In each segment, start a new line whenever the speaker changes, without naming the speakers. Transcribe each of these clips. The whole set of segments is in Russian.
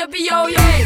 йоу-йоу-йоу-йоу-йоу.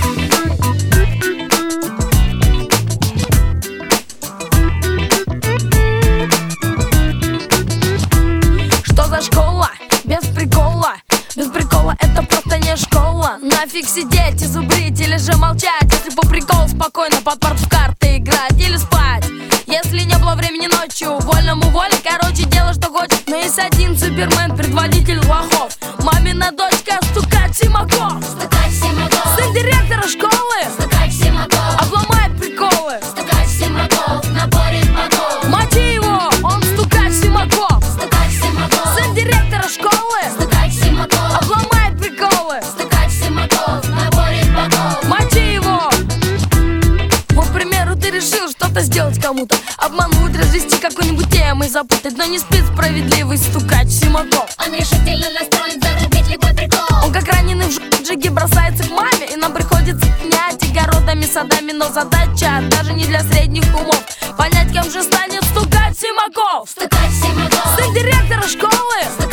Что за школа? Без прикола. Без прикола это просто не школа. Нафиг сидеть и зубрить или же молчать, если по приколу спокойно под парт в карты играть или спать. Если не было времени ночью, вольному воле, короче, делай что хочешь. Но есть один супермен, предводитель лохов. Мамина дочка стукать Симаков.
Стукать Симаков.
Сын директора школы.
Стукать Симаков.
Обломает приколы.
Стукать Симаков. Наборит богов.
Мати его, он стукать Симаков.
Стукать Симаков.
Сын директора школы.
Стукать Симаков.
Обломает приколы.
Стукать Симаков. Наборит богов.
Мати его. Вот, к примеру, ты решил что-то сделать кому-то, обмануть, развести какой-нибудь темой, запутать, но не спит справедливый стукач Симаков.
Он решительно настроен зарубить любой прикол.
Он как раненый в джиге бросается к маме, и нам приходится менять огородами, садами. Но задача даже не для средних умов понять, кем же станет стукач Симаков.
Стукать Симаков.
Сын директора школы.